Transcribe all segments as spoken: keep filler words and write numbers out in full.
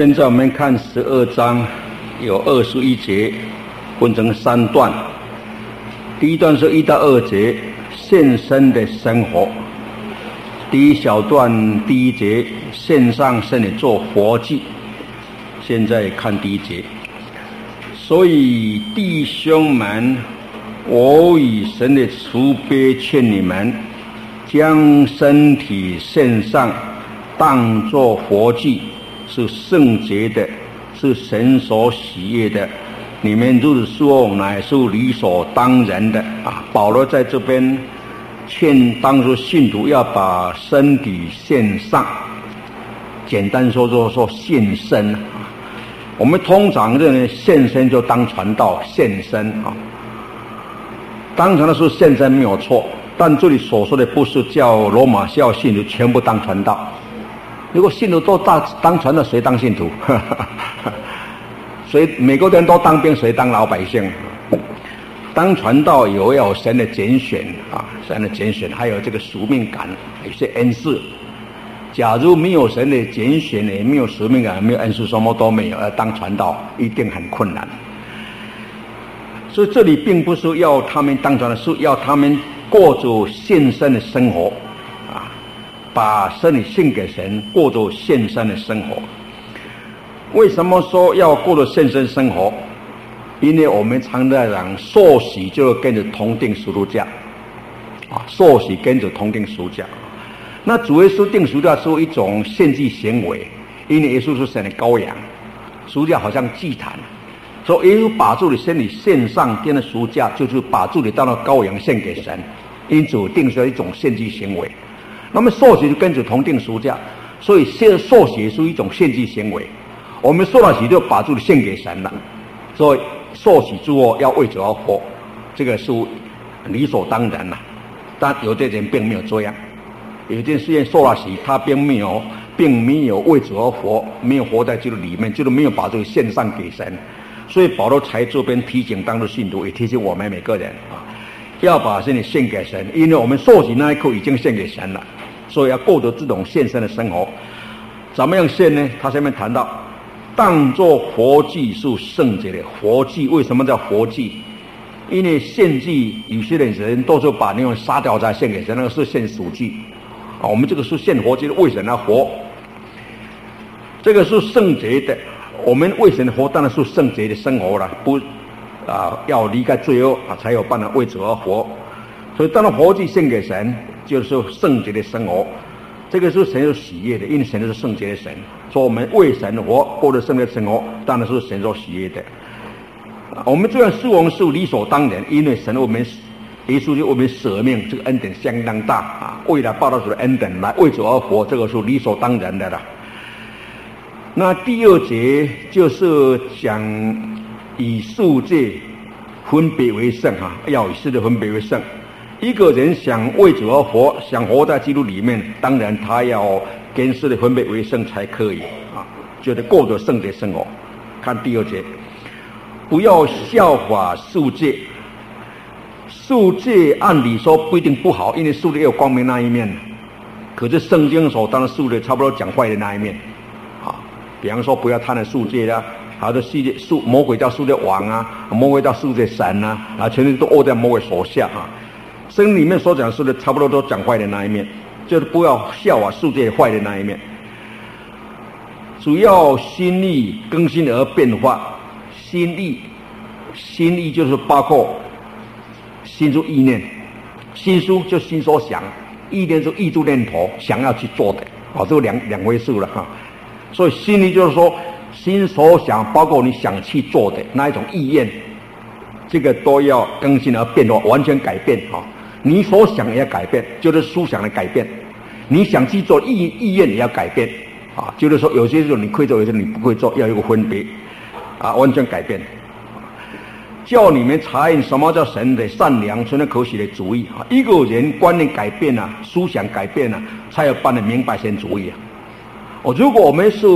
现在我们看十二章，有二十一节，分成三段。第一段是一到二节，献身的生活。第一小段第一节，献上身体做活祭。现在看第一节。所以弟兄们，我以神的慈悲劝你们，将身体献上，当作活祭，是圣洁的，是神所喜悦的。你们如此说，乃是理所当然的啊！保罗在这边劝当初信徒要把身体献上，简单说说说献身啊。我们通常认为献身就当传道，献身啊，当传的是献身没有错，但这里所说的不是叫罗马教信徒全部当传道。如果信徒都当当传道，谁当信徒？谁每个人都当兵，谁当老百姓？当传道有要有神的拣选啊，神的拣选，还有这个使命感，有些恩赐。假如没有神的拣选，也没有使命感，没有恩赐，什么都没有，要当传道一定很困难。所以这里并不是要他们当传道，是要他们过着献身的生活啊，把身体献给神，过着献身的生活。为什么说要过着献身生活？因为我们常在讲受洗就跟着同定十字架啊，受洗跟着同定十字架。那主耶稣定十字架是一种献祭行为，因为耶稣是神的羔羊，十字架好像祭坛，所以耶稣把自己身体献上，钉了十字架，就是把自己当作羔羊献给神，因此定出一种献祭行为。那么受洗就跟着同定十字架，所以现受洗是一种献祭行为。我们受了洗就把自己献给神了，所以受洗之后要为主而活，这个是理所当然了。但有的人并没有这样，有些人受了洗，他并没有并没有为主而活，没有活在这个里面，就是没有把这个献上给神。所以保罗才这边提醒当时信徒，也提醒我们每个人啊，要把身体献给神，因为我们受洗那一刻已经献给神了，所以要过得这种献身的生活。怎么样献呢？他下面谈到当作活祭是圣洁的。活祭为什么叫活祭？因为献祭有些人都是把那种杀掉再献给神，那个是献属祭啊。我们这个是献活祭，为神而活，这个是圣洁的。我们为神活，当然是圣洁的生活了，不啊要离开罪恶啊，才有办法为主而活。所以当然活祭献给神，就是圣洁的生活。这个是神所喜悦的，因为神是圣洁的神，所以我们为神活，过着圣洁的生活，当然是神所喜悦的。我们这样事我们是理所当然，因为神我们耶稣就我们舍命，这个恩典相当大啊！为了报答主的恩典来为主而活，这个是理所当然的了。那第二节就是讲以世界分别为圣啊，要以世界分别为圣。一个人想为主而活，想活在基督里面，当然他要跟世界分别为圣才可以啊，就是过着圣洁生活。看第二节，不要效法世界。世界按理说不一定不好，因为世界也有光明那一面，可是圣经所当然世界差不多讲坏的那一面啊。比方说不要贪了世界啦，好多世界魔鬼叫世界王啊，魔鬼叫世界神啊，啊，全部都握在魔鬼手下啊。圣经里面所讲是的，差不多都讲坏的那一面，就是不要效法世界坏的那一面。主要心意更新而变化，心意，心意就是包括心出意念，心书就心所想，意念就意住念头，想要去做的，哦，这两两回事了哈。所以心意就是说，心所想，包括你想去做的那一种意愿，这个都要更新而变化，完全改变哈。你所想也要改变，就是思想的改变；你想去做意意愿也要改变啊，就是说有些时候你会做，有些你不会做，要有个分别啊，完全改变。叫你们查验什么叫神的善良、纯可喜的主意啊！一个人观念改变了、啊，思想改变了、啊，才有办法明白神主意啊！哦，如果我们是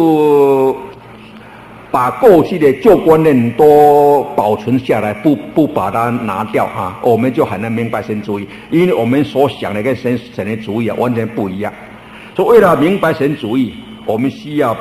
把过去的旧观念都保存下来，不不把它拿掉啊，我们就很难明白神主意，因为我们所想的跟神神的主意啊完全不一样。所以为了明白神主意，我们需要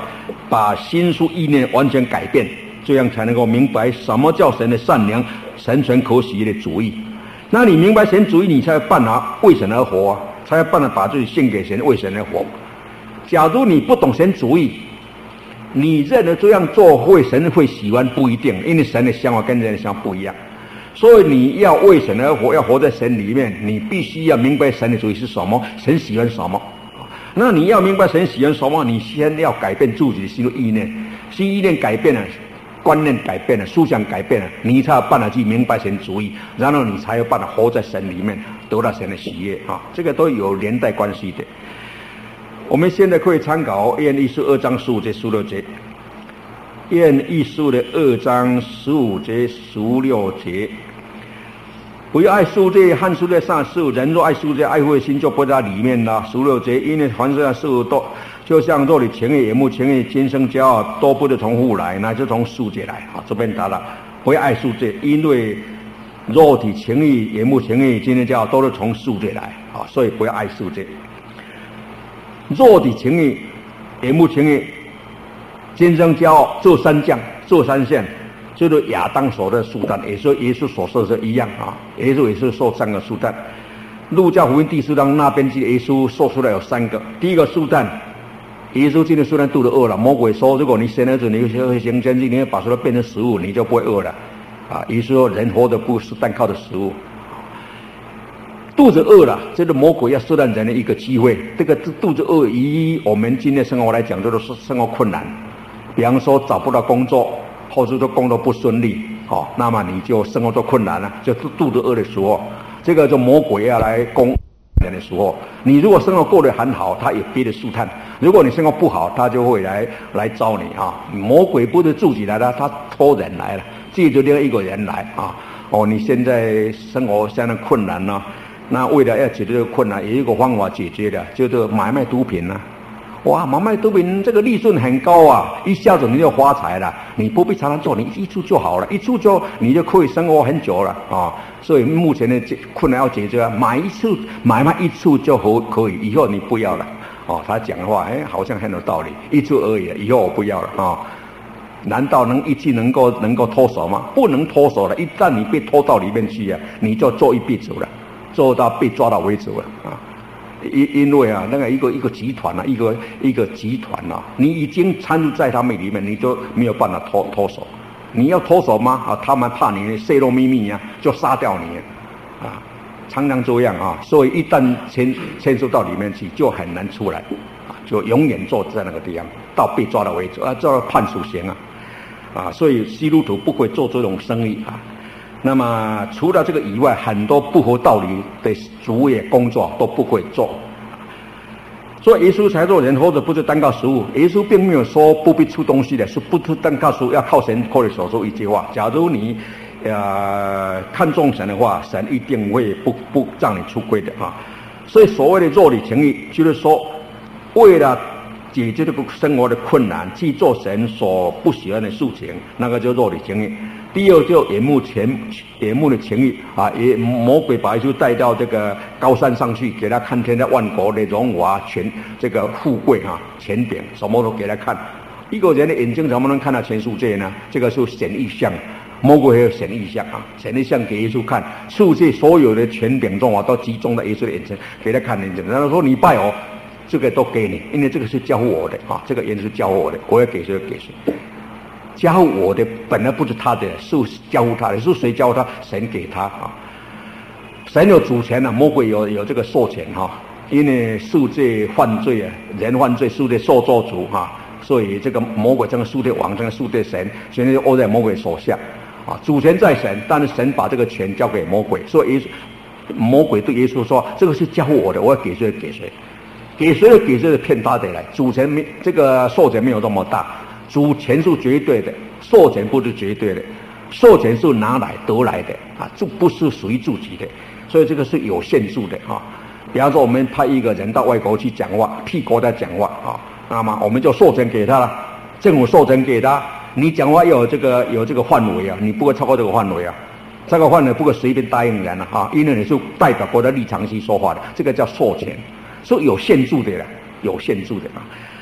把心术意念完全改变，这样才能够明白什么叫神的善良、神权可喜悦的主意。那你明白神主意，你才有办法为神而活啊，才有办法把自己献给神，为神而活。假如你不懂神主意，你认为这样做会神会喜欢，不一定，因为神的想法跟人的想法不一样。所以你要为神而活，要活在神里面，你必须要明白神的主意是什么，神喜欢什么。那你要明白神喜欢什么，你先要改变自己的心意念，心意念改变了，观念改变了，思想改变了，你才有办法去明白神主意，然后你才有办法活在神里面，得到神的喜悦啊！这个都有连带关系的。我们现在可以参考约翰一书二章十五节、十六节。约翰一书的二章十五节、十六节。不要爱世界和世界上的事物，人若爱世界，爱父的心就不在里面了。十六节，因为凡世上事物都就像肉体情欲、眼目情欲、今生骄傲，都不是从父来，乃是从世界来。啊，这边答了，不要爱世界，因为肉体情欲、眼目情欲、今生骄傲都是从世界来。啊，所以不要爱世界。肉体情欲、眼目情欲、今生骄傲，这三项，这三项。就是亚当所的试探，也是耶稣所说的一样啊。耶稣也是受三个试探。路加福音第四章那边记得耶稣说出来有三个。第一个试探，耶稣进入试探肚子饿了，魔鬼说：如果你生儿子，你会行先知，你会把所有变成食物，你就不会饿了。啊，耶稣说人活的不是单靠的食物。肚子饿了，这是魔鬼要试探人的一个机会。这个肚子饿，以我们今天生活来讲，就是生活困难，比方说找不到工作。或者说工作不顺利，哦，那么你就生活都困难了，就肚子饿的时候，这个就魔鬼要来攻人的时候，你如果生活过得很好，他有别的试探；如果你生活不好，他就会来来招你啊。魔鬼不是自己来的，他托人来了，借着另外一个人来啊。哦，你现在生活相当困难呢、啊，那为了要解决这个困难，有一个方法解决的，就是买卖毒品啊。哇，买卖毒品这个利润很高啊，一下子你就发财了。你不必常常做，你一处就好了，一处就你就可以生活很久了啊。所以目前的困难要解决，买一次买卖一处就可可以，以后你不要了。哦，他讲的话，哎，好像很有道理，一处而已，以后我不要了啊。难道能一次能够能够脱手吗？不能脱手了，一旦你被拖到里面去啊，你就做一辈子了，做到被抓到为止了啊。因因为啊，那个一个一个集团啊，一个一个集团啊，你已经参与在他们里面，你就没有办法脱脱手。你要脱手吗？啊，他们怕你泄露秘密啊，就杀掉你啊，常常这样啊。所以一旦牵牵涉到里面去，就很难出来啊，就永远坐在那个地方，到被抓到为止啊，这判处刑啊啊。所以基督徒不会做这种生意啊。那么除了这个以外，很多不合道理的主业工作都不会做。所以耶稣才说人活着不是单靠食物。耶稣并没有说不必出东西的，是不是单靠食物，要靠神口里所说一句话。假如你呃看重神的话，神一定会不不让你出亏的啊。所以所谓的肉体情欲，就是说为了解决这个生活的困难，去做神所不喜欢的事情，那个叫肉体情欲。第二就眼目前眼目的情欲啊，也魔鬼把耶稣带到这个高山上去，给他看天下万国的荣华权，这个富贵啊，权柄什么都给他看。一个人的眼睛怎么能看到全世界呢？这个是显异象，魔鬼也有显异象啊，显异象给耶稣看，世界所有的权柄荣华都集中在耶稣的眼前，给他看眼睛。然后说你拜我，这个都给你，因为这个是交我的啊，这个也是交我的，我要给谁给谁。交我的本来不是他的，是交他的，是谁交他？神给他啊！神有主权啊，魔鬼有有这个授权哈、啊。因为世界犯罪啊，人犯罪，世界受作主哈、啊，所以这个魔鬼这个世界王，这个世界神，现在就握在魔鬼手下啊。主权在神，但是神把这个权交给魔鬼，所以魔鬼对耶稣说：“这个是交我的，我要给谁给谁，给谁的给谁的骗他的来。主权没这个授权没有这么大。”主权是绝对的，授权不是绝对的，授权是拿来得来的啊，这不是属于自己的，所以这个是有限制的啊。比方说，我们派一个人到外国去讲话，替国家讲话啊，那么我们就授权给他了，政府授权给他，你讲话要有这个有这个范围啊，你不会超过这个范围啊，这个范围不可随便答应人了啊，因为你是代表国家立场去说话的，这个叫授权，是有限制的了，有限制的啊。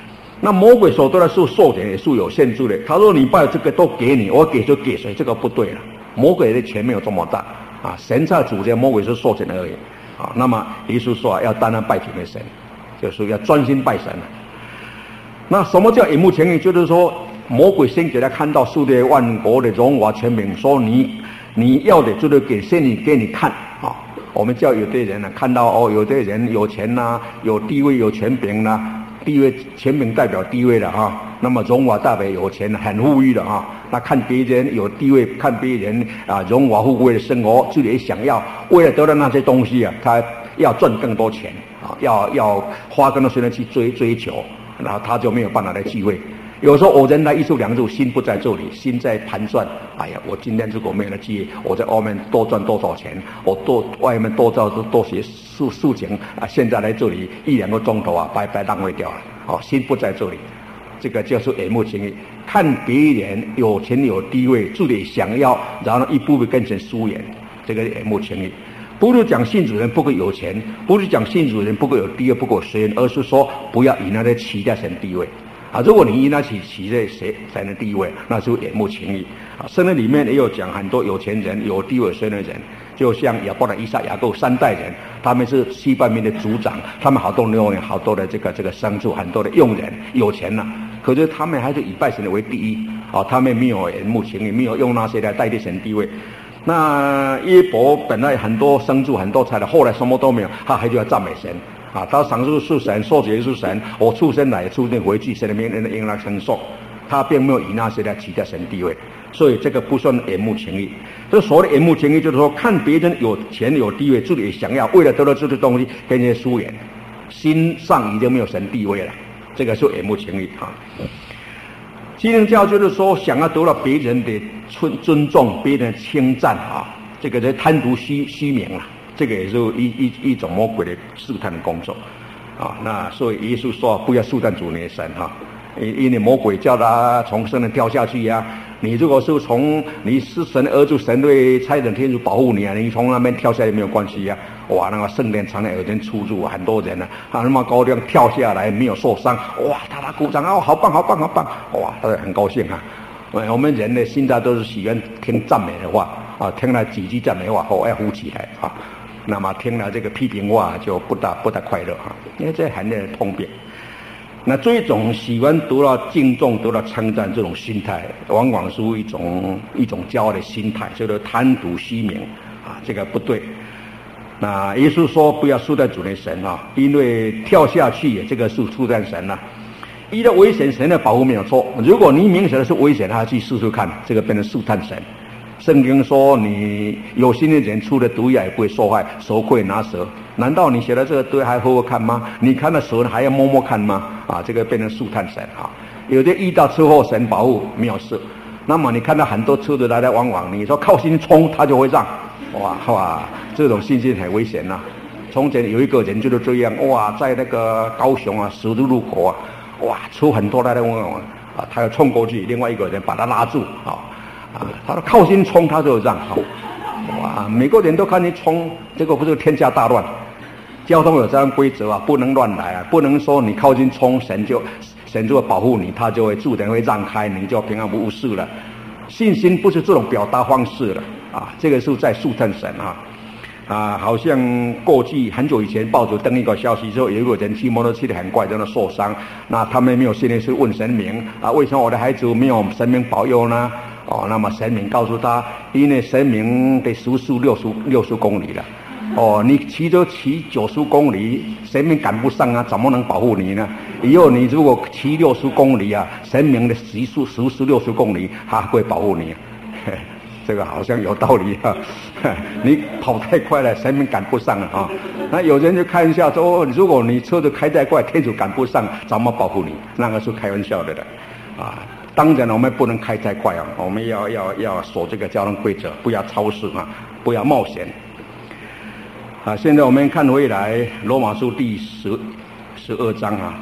那魔鬼所得的是授权也是有限制的。他说你把这个都给你，我给就给谁，这个不对了。魔鬼的权没有这么大啊，神在主权，魔鬼是授权而已啊。那么耶稣说要单单拜主的神，就是要专心拜神了。那什么叫眼目情欲？就是说魔鬼先给他看到世界万国的荣华权柄，说你你要的就是给先你给你看啊。我们叫有的人呢、啊，看到哦，有的人有钱呐、啊，有地位有权柄呐、啊，地位权柄代表地位了啊。那么荣华代表有钱，很富裕的啊。那看别人有地位，看别人啊荣华富贵的生活，自己也想要，为了得到那些东西啊，他要赚更多钱啊，要要花更多时间去追追求，然后他就没有办法来聚会。有时候偶然来一处两处，心不在这里，心在盘算。哎呀，我今天如果没有了机会，我在外面多赚多少钱？我多外面多造多些事事情啊！现在来这里一两个钟头啊，白白浪费掉了。哦，心不在这里，这个就是眼目情欲，看别人有钱有地位，自己想要，然后一步步跟神疏远，这个眼目情欲。不是讲信主人不够有钱，不是讲信主人不够有地位不够神，而是说不要以那些期待神地位。啊，如果你以那起起在谁才能地位，那就眼目情欲啊。圣经里面也有讲很多有钱人、有地位深的人，就像亚伯拉罕、以撒、雅各三代人，他们是西半边的族长，他们好多牛人、好多的这个这个牲畜，很多的佣人，有钱呐、啊。可是他们还是以拜神为第一啊，他们没有眼目情欲，没有用那些来代替神地位。那约伯本来很多牲畜、很多财的，后来什么都没有，他还就要赞美神。啊，他赏赐是神，受节是神，我出生来出生回去，神的命令应当承受。他并没有以那些来期待神地位，所以这个不算眼目情欲。这所谓的眼目情欲，就是说看别人有钱有地位，自己也想要，为了得到这些东西，跟人家疏远，心上已经没有神地位了，这个是眼目情欲啊。基督教就是说，想要得到别人的尊尊重，别人的称赞啊，这个是贪图虚虚名啊。这个也是一一一种魔鬼的试探的工作，啊，那所以耶稣说不要试探主你的神哈，因因为魔鬼叫他从圣人掉下去呀、啊，你如果是从你是神儿子，神会差遣天使保护你啊，你从那边跳下来没有关系呀、啊，哇，那个圣殿常常有人出入，很多人呢、啊，他那么高这样跳下来没有受伤，哇，大家鼓掌啊，好棒好棒好棒，哇，他很高兴啊。我们人的心态都是喜欢听赞美的话啊，听了几句赞美话后要扶起来啊。那么听了这个批评话就不大不大快乐哈，因为这很多人通病。那这种喜欢得到敬重、得到称赞这种心态，往往是一种一种骄傲的心态，就是贪图虚名啊，这个不对。那耶稣说不要试探主的神啊，因为跳下去这个是试探神啊。遇到危险，神的保护没有错。如果你明显的是危险，他去试试看，这个变成试探神。圣经说你有心的人出了毒药也不会受害，手不会拿蛇。难道你写的这个对还好好看吗？你看到蛇还要摸摸看吗？啊，这个变成试探神啊。有的遇到车祸神保护没有事，那么你看到很多车子来来往往，你说靠近冲他就会让，哇哇，这种信心很危险呐、啊。从前有一个人就是这样，哇，在那个高雄啊十字路口啊，哇，车很多来来往往啊，他要冲过去，另外一个人把他拉住啊。啊，他说靠近冲他就让好，哇，每个人都看你冲，这个不是天下大乱。交通有这样规则啊，不能乱来啊，不能说你靠近冲，神就神就会保护你，他就会自然会让开，你就平安无事了。信心不是这种表达方式了啊，这个是在试探神啊。啊，好像过去很久以前报纸登一个消息说，有一个人骑摩托车的很快在那受伤，那他们没有信心，是问神明啊，为什么我的孩子没有神明保佑呢？哦，那么神明告诉他，因为神明的时速六十六十公里了。哦，你骑着骑九十公里，神明赶不上啊，怎么能保护你呢？以后你如果骑六十公里啊，神明的时速时速六十公里，他会保护你。这个好像有道理啊！你跑太快了，神明赶不上了啊！那有人就开玩笑说，如果你车子开太快，天主赶不上，怎么保护你？那个是开玩笑的了，啊！当然我们不能开太快啊，我们要要要守这个交通规则，不要超速啊，不要冒险。啊，现在我们看回来罗马书第十十二章啊，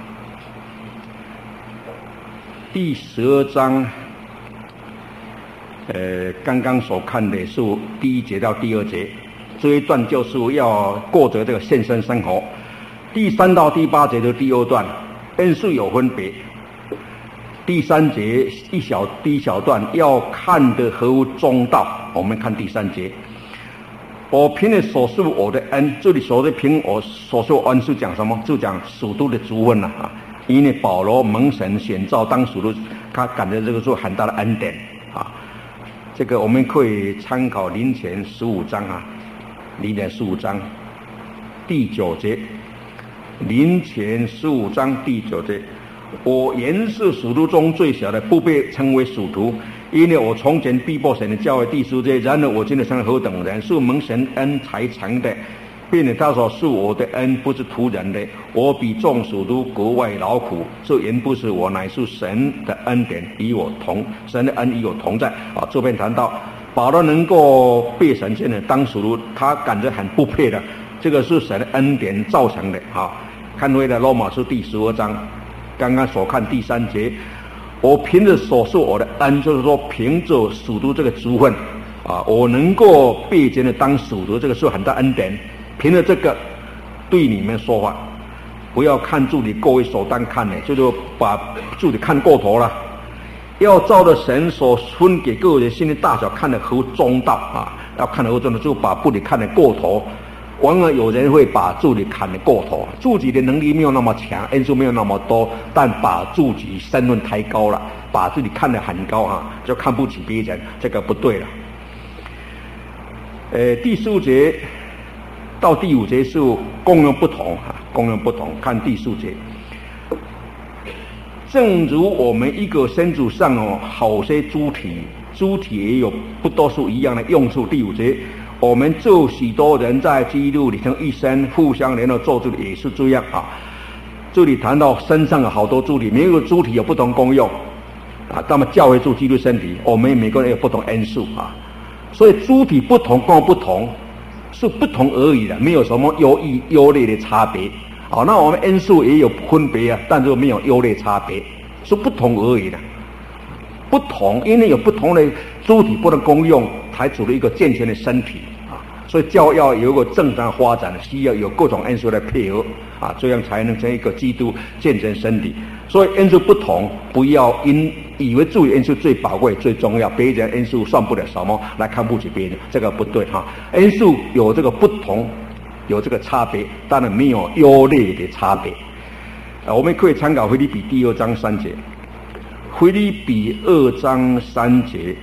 第十二章，呃，刚刚所看的是第一节到第二节，这一段就是要过着这个献身生活。第三到第八节的第二段，恩赐有分别。 第三节一小第一小段要看得合乎中道。我们看第三节，我凭着所述我的恩，这里所谓凭我所述恩是讲什么？就讲属徒的族分了啊。因为保罗蒙神选召当属徒，他感觉这个是很大的恩典啊。这个我们可以参考林前十五章啊，林前十五章第九节，林前十五章第九节，我原是属徒中最小的，不被称为属徒，因为我从前逼迫神的教会。第十节，然而我今日成了何等人，是蒙神恩才成的，并且他所赐我的恩不是徒然的，我比众属徒格外劳苦，这原不是我，乃是神的恩典与我同，神的恩与我同在啊。这边谈到保罗能够被神现在当属徒，他感觉很不配的，这个是神的恩典造成的啊。看回来罗马书第十二章，刚刚所看第三节，我凭着所受我的恩，就是说凭着属徒这个职分啊，我能够被真的当属徒，这个是很大恩典。凭着这个对你们说话，不要看自己过于手单看的，就是把自己看过头了，要照着神所分给各人心的大小看得合中道啊，要看得合中道，就把自己看得过头。往往有人会把自己看得过头，自己的能力没有那么强，恩赐没有那么多，但把自己身份抬高了，把自己看得很高啊，就看不起别人，这个不对了。呃，第十五节到第五节是功用不同啊，功用不同。看第十五节，正如我们一个身子上哦，好些肢体，肢体也有不都是一样的用处。第五节，我们就许多人在基督里头一生互相联络做主的也是这样啊。这里谈到身上有好多肢体，每个肢体有不同功用啊。那么教会做基督身体，我们每个人有不同恩赐啊，所以肢体不同功不同，是不同而已的，没有什么优异优劣的差别。好，那我们恩赐也有分别啊，但是没有优劣差别，是不同而已的。不同，因为有不同的肢体、不同功用，才组了一个健全的身体啊。所以教要有一个正常发展，需要有各种恩赐来配合啊，这样才能成一个基督健全身体。所以恩赐不同，不要因以为自己恩赐最宝贵、最重要，别人恩赐算不了什么，来看不起别人，这个不对哈。恩赐有这个不同，有这个差别，当然没有优劣的差别。啊，我们可以参考腓立比第二章三节。腓立比二章三节，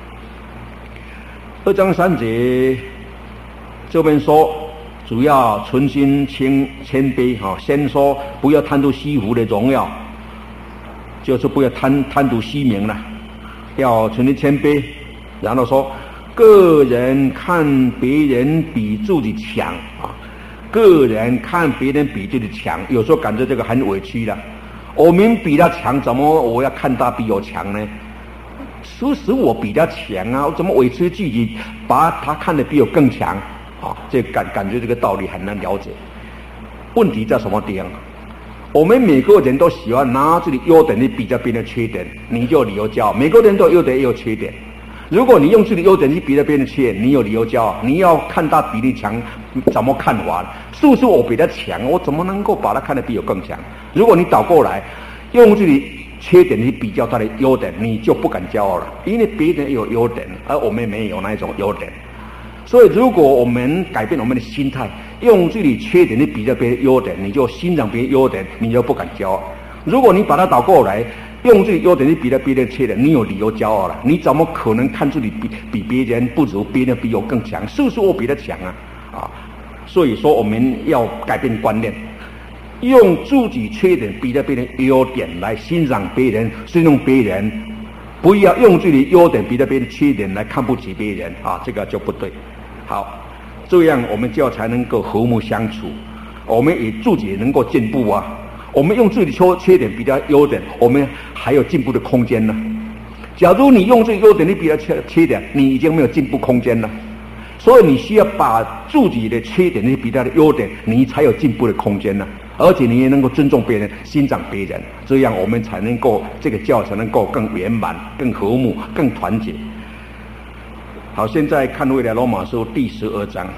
二章三节这边说，主要存心谦谦卑哈，先说不要贪图虚浮的荣耀，就是不要贪贪图虚名了，要存心谦卑。然后说，个人看别人比自己强啊，个人看别人比自己强，有时候感觉这个很委屈的。我们比他强，怎么我要看他比我强呢？其实我比他强啊，我怎么委屈自己，把他看得比我更强啊？这感感觉这个道理很难了解。问题在什么地方？我们每个人都喜欢拿自己优点去比较别人的缺点，你就有理由骄傲。每个人都有优点也有缺点，如果你用自己优点去比较别人的缺点，你有理由骄傲。你要看他比你强，怎么看法？是不是我比他强？我怎么能够把他看得比我更强？如果你倒过来，用自己缺点去比较他的优点，你就不敢骄傲了，因为别人有优点，而我们没有那一种优点。所以，如果我们改变我们的心态，用自己缺点去比较别人优点，你就欣赏别人优点，你就不敢骄傲。如果你把它倒过来，用自己优点去比较别人缺点，你有理由骄傲了。你怎么可能看自己比比别人不如，别人比我更强？是不是我比他强啊？啊！所以说，我们要改变观念，用自己缺点比较别人优点来欣赏别人、尊重别人，不要用自己优点比较别人缺点来看不起别人啊！这个就不对。好，这样我们就才能够和睦相处，我们也自己能够进步啊。我们用自己的缺点比较优点，我们还有进步的空间呢。假如你用这个优点去比较缺缺点，你已经没有进步空间了。所以你需要把自己的缺点去比较的优点，你才有进步的空间呢。而且你也能够尊重别人、欣赏别人，这样我们才能够这个教才能够更圆满、更和睦、更团结。好，现在看未来罗马书第十二章。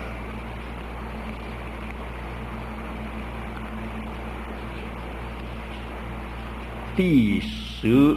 第十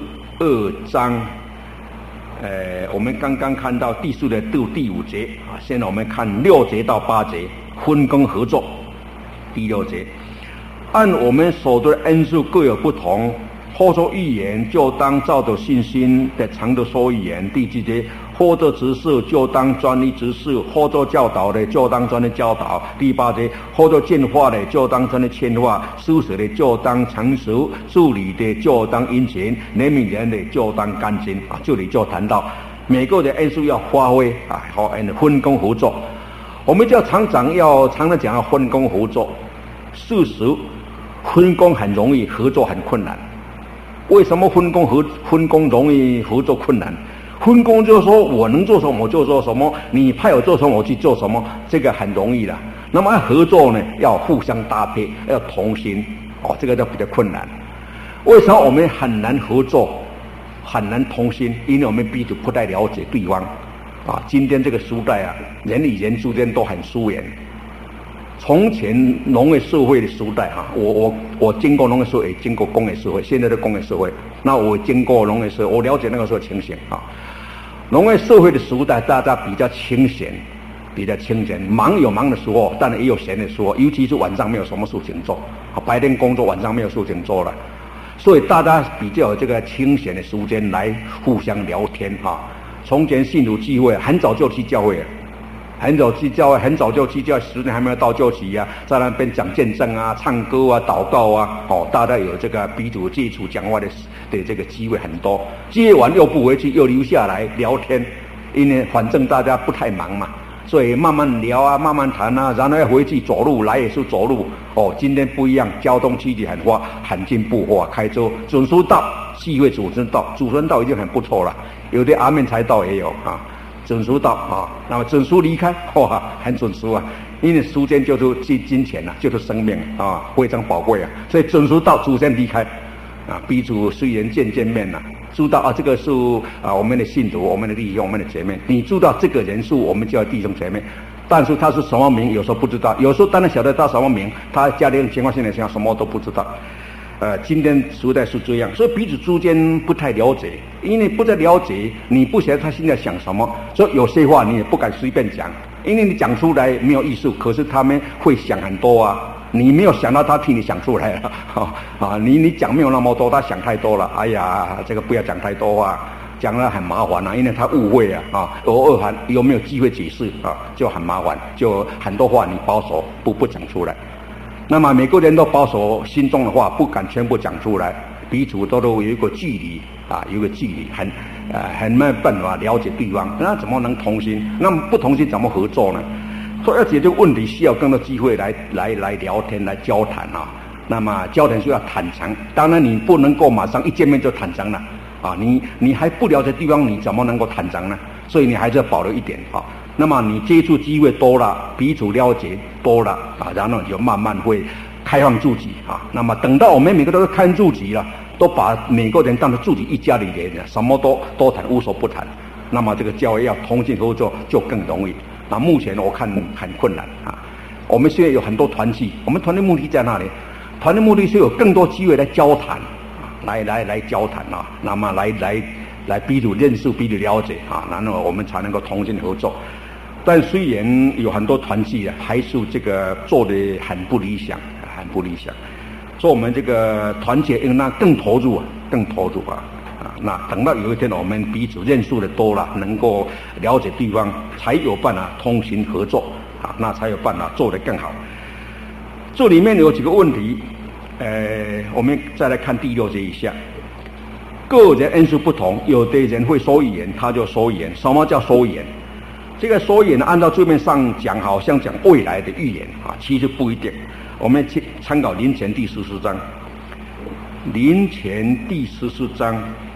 二章，呃，我们刚刚看到第四的第第五节啊，现在我们看六节到八节，分工合作。第六节，按我们所得的恩赐各有不同，或说预言，就当照着信心的长度说预言。第七节，或者执事就当专一执事，或者教导的就当专一教导。第八节，或者劝化的就当专一劝化，施舍的就当成熟，助理的就当殷勤，怜悯人的就当甘心啊。这里就谈到每个人恩赐要发挥啊，好，分工合作。我们叫厂长要常常讲要分工合作。事实，分工很容易，合作很困难。为什么分工合分工容易，合作困难？分工就是说我能做什么我就做什么，你派我做什么我去做什么，这个很容易的。那么要合作呢，要互相搭配，要同心，哦，这个就比较困难。为什么我们很难合作，很难同心？因为我们彼此不太了解对方。啊，今天这个时代啊，人与人之间都很疏远。从前农业社会的时代啊，我我我经过农业社会，也经过工业社会，现在的工业社会，那我经过农业社会，我了解那个时候情形啊。农业社会的时代，大家比较清闲，比较清闲，忙有忙的时候，当然也有闲的时候，尤其是晚上没有什么事情做，白天工作，晚上没有事情做了，所以大家比较有这个清闲的时间来互相聊天哈。从前信徒聚会很早就去教会了，很早去教会，很早就去教会，十年还没有到就起呀、啊，在那边讲见证啊、唱歌啊、祷告啊，哦，大家有这个彼此接触、讲话的的这个机会很多。接完又不回去，又留下来聊天，因为反正大家不太忙嘛，所以慢慢聊啊，慢慢谈啊，然后要回去走路，来也是走路。哦，今天不一样，交通区域很发很进步哇，开车准时到，聚会主持人到，主持人到已经很不错了。有的阿面才到也有啊，准时到啊，那么准时离开，哇，很准时啊，因为时间就是金金钱呐、啊，就是生命啊，非常宝贵啊，所以准时到，主持人离开，啊，彼此虽然见见面呐、啊，知道啊，这个是啊我们的信徒，我们的弟兄，我们的姐妹，你知道这个人是我们叫弟兄姐妹，但是他是什么名，有时候不知道，有时候当然晓得他什么名，他家里情况现在情况什么都不知道。呃，今天时代是这样，所以彼此之间不太了解，因为不太了解，你不晓得他现在想什么，所以有些话你也不敢随便讲，因为你讲出来没有意思，可是他们会想很多啊，你没有想到他替你想出来了，啊啊，你你讲没有那么多，他想太多了，哎呀，这个不要讲太多话，讲了很麻烦啊，因为他误会啊，啊，偶尔还有没有机会解释啊，就很麻烦，就很多话你保守不不讲出来。那么每个人都保守心中的话，不敢全部讲出来，彼此都都有一个距离啊，有一个距离，很呃很没办法了解对方，那怎么能同心？那么不同心怎么合作呢？所以要解决问题，需要更多机会来来来聊天，来交谈啊。那么交谈需要坦诚，当然你不能够马上一见面就坦诚了啊，你你还不了解对方，你怎么能够坦诚呢？所以你还是要保留一点啊。那么你接触机会多了，彼此了解多了啊，然后就慢慢会开放自己啊。那么等到我们每个都是开放自己了，都把每个人当成自己一家里人，什么都都谈，无所不谈。那么这个教会要同心合作就更容易。那目前我看很困难啊。我们现在有很多团契，我们团队目的在哪里？团队目的是有更多机会来交谈，来来来交谈啊，那么来来来彼此认识、彼此了解啊，然后我们才能够同心合作。但虽然有很多团契啊，还是这个做的很不理想，很不理想。所以我们这个团结应当更投入啊，更投入啊啊！那等到有一天我们彼此认识的多了，能够了解对方，才有办法同心合作啊，那才有办法做得更好。这里面有几个问题，呃，我们再来看第六节以下。个人恩赐不同，有的人会说语言，他就说语言。什么叫说语言？这个说言呢，按照字面上讲，好像讲未来的预言啊，其实不一定。我们去参考林前第十四章，林前第十四章，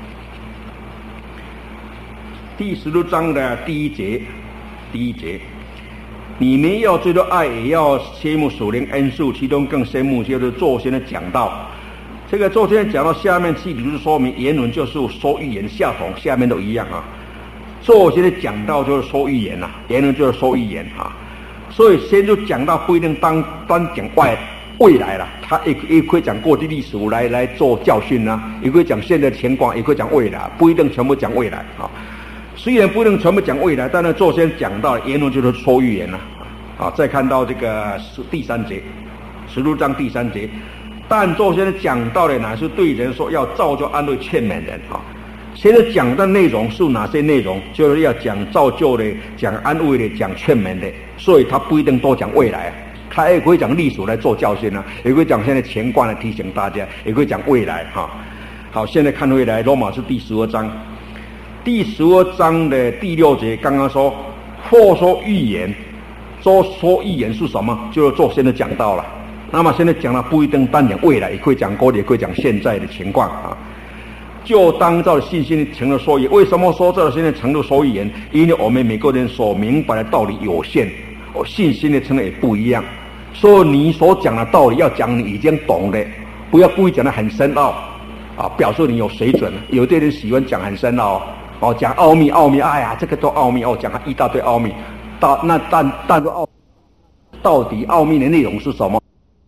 第十六章的第一节，第一节，你们要追求爱，也要羡慕属灵恩赐，其中更羡慕就是作先的讲道。这个作先讲到下面，具体是说明言论就是说预言，下同下面都一样啊。做现在讲道就是说预言呐、啊，言论就是说预言啊，所以先就讲到不一定单单讲外未来啦，他也也可以讲过去历史来来做教训啦、啊，也可以讲现在的情况，也可以讲未来，不一定全部讲未来啊。虽然不能全部讲未来，但是昨天讲到言论就是说预言了啊。再看到这个第三节，十六章第三节，但昨天讲到的乃是对人说要造就安慰劝勉人啊。现在讲的内容是哪些内容？就是要讲造就的，讲安慰的，讲劝勉的，所以他不一定多讲未来啊。他也可以讲历史来做教训啊，也可以讲现在情况来提醒大家，也可以讲未来哈。好，现在看未来，罗马是第十二章，第十二章的第六节，刚刚说或说预言，说说预言是什么？就是做现在讲到了。那么现在讲了不一定单讲未来，也可以讲过去，也可以讲现在的情况啊。就当照信心的程度说预言。为什么说照信心的程度说预言？因为我们每个人所明白的道理有限，哦，信心的程度也不一样。所以你所讲的道理要讲你已经懂的，不要故意讲得很深奥啊，表示你有水准。有的人喜欢讲很深奥哦，讲奥秘奥秘，哎呀，这个都奥秘哦，讲一大堆奥秘。到那但但是奥到底奥秘的内容是什么？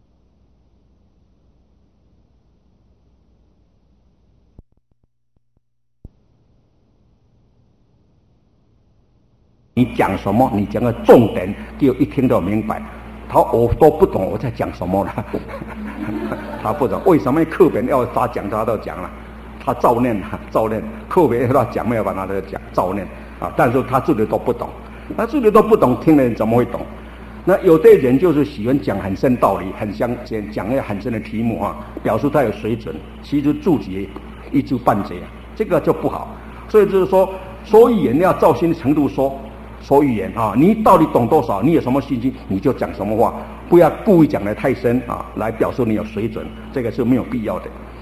你讲什么？你讲个重点，就一听就明白。他我都不懂我在讲什么了，他不懂为什么课本要他讲他都讲了，他照念啊照念，课本要他讲没有把他都讲照念啊，但是他自己都不懂，他自己都不懂，听的人怎么会懂？那有的人就是喜欢讲很深道理，很想讲讲一个很深的题目啊，表示他有水准，其实自己一知半解啊，这个就不好。所以就是说，说预言要照新的程度说。说预言啊，你到底懂多少？你有什么信心，你就讲什么话，不要故意讲得太深啊，来表示你有水准，这个是没有必要的。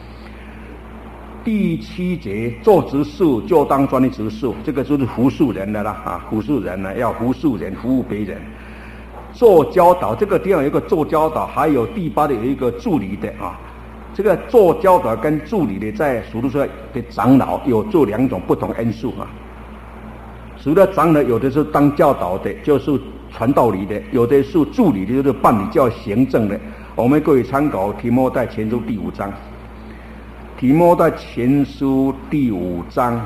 第七节，做执事就当专一执事，这个就是服侍人的啦啊，服侍人呢要服侍人，服务别人。做教导，这个地方有一个做教导，还有第八的有一个助理的啊。这个做教导跟助理的，在属灵社的长老有做两种不同因素啊。除了长老，有的是当教导的，就是传道理的；有的是助理的，就是办理教行政的。我们可以参考提摩太前书第五章。提摩太前书第五章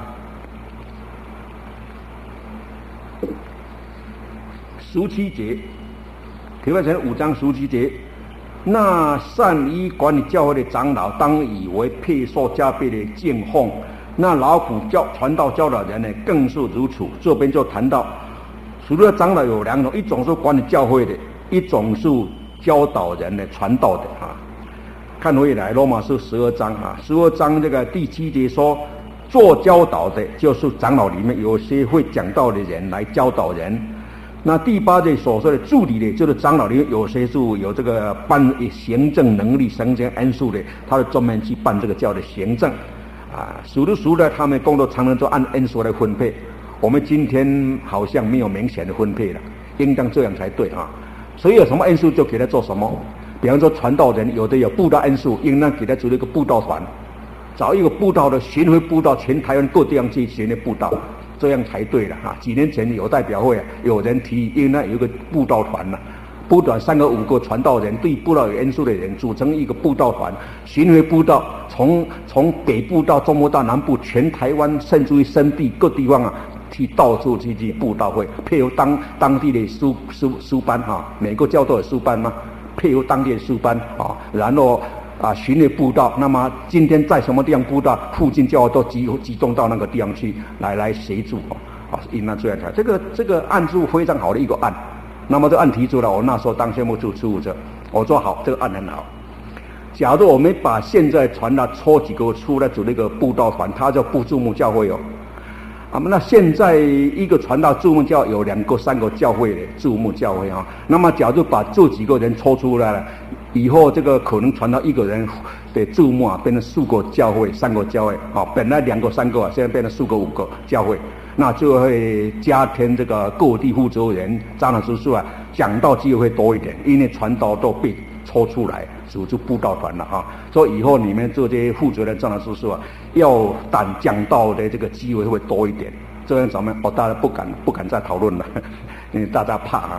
十七节，提摩太前书五章十七节，那善于管理教会的长老，当以为配受加倍的敬奉。那劳苦教传道教导人呢，更是如此。这边就谈到，除了长老有两种，一种是管理教会的，一种是教导人的、传道的啊。看回来，罗马书十二章啊，十二章这个第七节说，做教导的，就是长老里面有些会讲道的人来教导人。那第八节所说的助理的，就是长老里面有些是有这个办行政能力、行政因素的，他就专门去办这个教的行政。啊，属的属的，他们工作常常都按因素来分配。我们今天好像没有明显的分配了，应当这样才对啊。所以有什么因素就给他做什么。比方说传道人，有的有布道因素，应当给他组了一个布道团，找一个布道的巡回布道，全台湾各地方去巡回布道，这样才对了啊。几年前有代表会啊，有人提议应当有一个布道团了。布道三个五个传道人，对布道有因素的人组成一个布道团，巡回布道，从从北部到中部到南部，全台湾甚至于深地各地方啊，去到处去去布道会，配合当当地的书书书班哈、啊，每个教都有书班嘛，配合当地的书班啊，然后啊巡回布道。那么今天在什么地方布道，附近教会都集集中到那个地方去，来来协助啊，应当这样才。这个这个案是非常好的一个案。那么这案提出来，我那时候当项目组事务者，我说好，这个案很好。假如我们把现在传达抽几个出来组那个布道团，他叫布注目教会哦。啊，那现在一个传道注目教有两个、三个教会的注目教会啊。那么假如把这几个人抽出来了，以后这个可能传到一个人的注目啊，变成四个教会、三个教会啊，本来两个、三个啊，现在变成四个、五个教会。那就会加添这个各地负责人、长老执事啊，讲道机会多一点，因为传道都被抽出来组织布道团了啊。所以以后你们这些负责人、长老执事啊，要胆讲道的这个机会会多一点。这样咱们哦，大家不敢不敢再讨论了，因为大家怕啊。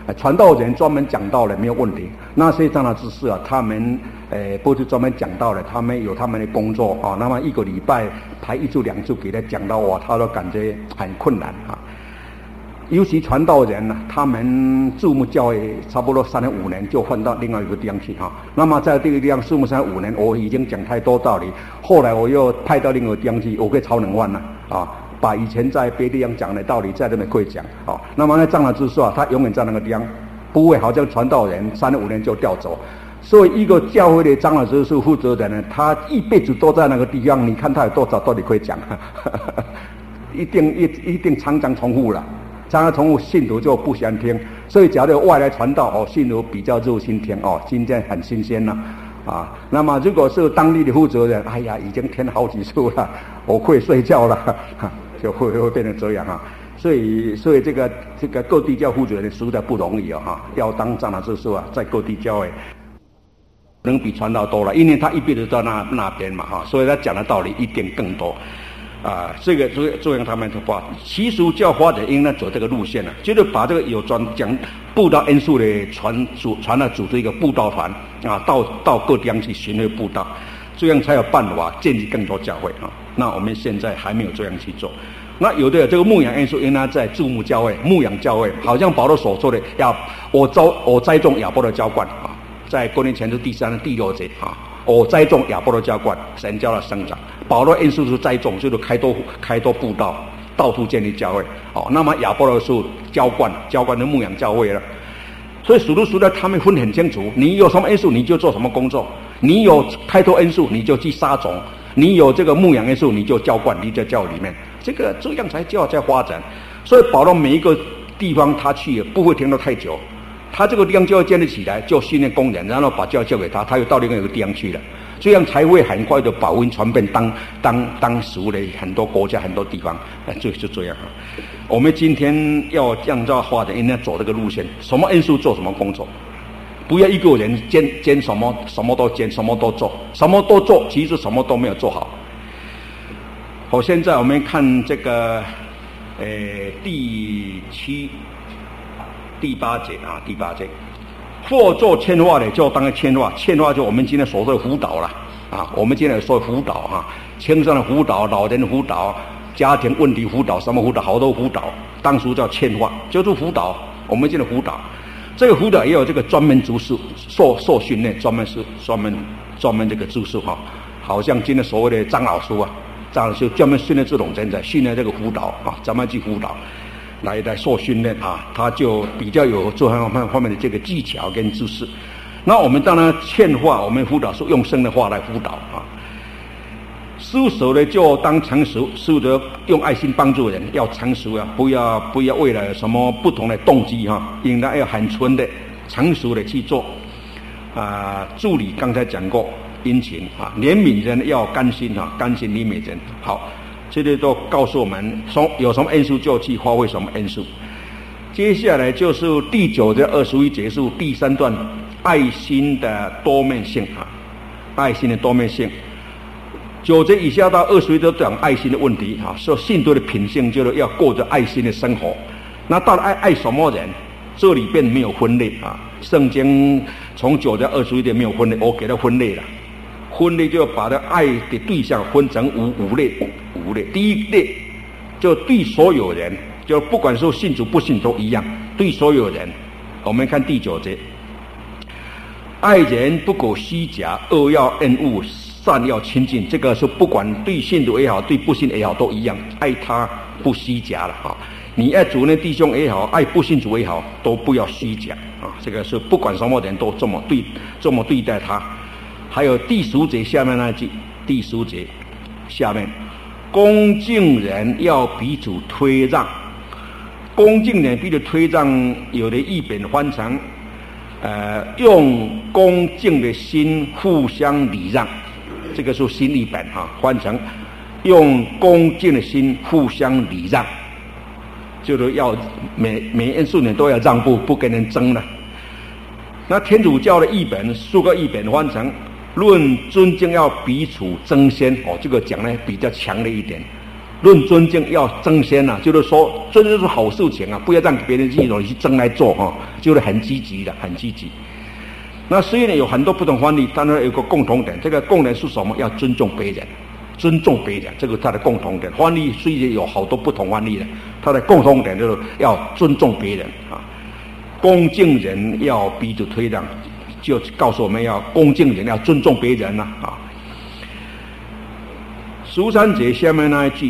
传道人专门讲道的没有问题。那些长老执事啊，他们呃不是专门讲道的，他们有他们的工作啊。那么一个礼拜排一次两次给他讲道，哇，他都感觉很困难啊。尤其传道人呢、啊，他们注目教会差不多三年五年就换到另外一个地方去哈。那么在这个地方注目三五年，我已经讲太多道理，后来我又派到另外一个地方去，我可以超能换了啊，把以前在别地方讲的道理在这边可以讲啊。那么那长老执事啊，他永远在那个地方，不会好像传道人三年五年就调走。所以一个教会的长老执事负责人呢，他一辈子都在那个地方，你看他有多少道理可以讲，一定一一定常常重复了。常常重复，信徒就不喜欢听，所以假如外来传道哦，信徒比较热心听哦，今天很新鲜了啊。那么如果是当地的负责人，哎呀，已经听好几次了，我会睡觉了，就会会变成这样啊。所以，所以这个这个各地教负责人实在不容易啊，哈，要当长老执事啊，在各地教会能比传道多了，因为他一辈子在那那边嘛哈，所以他讲的道理一定更多。啊，这个这个这样他们的话，习俗教发展应该走这个路线了，就是把这个有专讲布道因素的传组传了组织一个布道团啊，到到各地方去巡回布道，这样才有办法建立更多教会啊。那我们现在还没有这样去做。那有的这个牧养因素应该在注目教会、牧养教会，好像保罗所说的，要我栽我栽种亚波罗浇灌啊，在哥林前书第三第六节啊。我栽种亚波罗浇灌，神叫他生长。保罗因素是栽种，就是开多开多布道，到处建立教会。哦，那么亚波罗是浇灌，浇灌的牧养教会了。所以属灵属的他们分很清楚，你有什么因素你就做什么工作，你有开拓因素你就去撒种，你有这个牧养因素你就浇灌，你在教会里面，这个这样才叫在发展。所以保罗每一个地方他去也不会停留太久。他这个地方就要建立起来，就训练工人，然后把教交给他，他又到另外一个地方去了，这样才会很快的把福音传遍当当当时的很多国家很多地方，就是这样。我们今天要按照发展，应该走这个路线，什么因素做什么工作，不要一个人兼兼什么什么都兼，什么都做，什么都做，其实什么都没有做好。好，现在我们看这个，呃，第七。第八节啊，第八节，或做劝化的就当然劝化，劝化就我们今天所说的辅导了啊。我们今天说辅导哈，青少年辅导、老人辅导、家庭问题辅导，什么辅导，好多辅导。当初叫劝化，就是辅导。我们今天辅导，这个辅导也有这个专门知识受受训练，专门是专门专门这个知识哈。好像今天所谓的张老师啊，张老师专门训练这种人才，训练这个辅导啊，怎么去辅导。来来受训练啊，他就比较有这方面方面的这个技巧跟知识。那我们当然劝化，我们辅导是用生的话来辅导啊。师手呢就当成熟，师的用爱心帮助人，要成熟啊，不要不要为了什么不同的动机哈、啊，应该要很纯的、成熟的去做啊。助理刚才讲过，殷勤啊，怜悯人要甘心啊，甘心怜悯人好。这些都告诉我们，说有什么因素就去发挥什么因素。接下来就是第九节二十一节是第三段，爱心的多面性啊，爱心的多面性。九节以下到二十一都讲爱心的问题啊，说信徒的品性就是要过着爱心的生活。那到底爱爱什么人？这里边没有分类啊，圣经从九节二十一节没有分类，我给它分类了。分类就把它爱的对象分成五五类，五类。第一类就对所有人，就不管是信主不信都一样，对所有人。我们看第九节，爱人不可虚假，恶要厌恶，善要亲近。这个是不管对信主也好，对不信也好都一样，爱他不虚假了哈。你爱主内弟兄也好，爱不信主也好，都不要虚假啊。这个是不管什么人都这么对，这么对待他。还有第十节下面那句，第十节下面，恭敬人要彼此推让，恭敬人彼此推让，有的译本翻成，呃，用恭敬的心互相礼让，这个是新译本哈，翻成用恭敬的心互相礼让，就是要每每人数人都要让步，不跟人争了。那天主教的译本，数个译本翻成。论尊敬要彼此争先哦，这个讲呢比较强烈一点。 论尊敬要争先呐、啊，就是说尊敬是好事情啊，不要让别人去容易去争来做哈、哦，就是很积极的，很积极。那虽然有很多不同翻译，但是有个共同点，这个共同点是什么？要尊重别人，尊重别人，这个它的共同点。翻译虽然有好多不同翻译的，它的共同点就是要尊重别人啊，恭敬人要彼此推让，就告诉我们要恭敬人，要尊重别人呐啊。十三节下面那一句，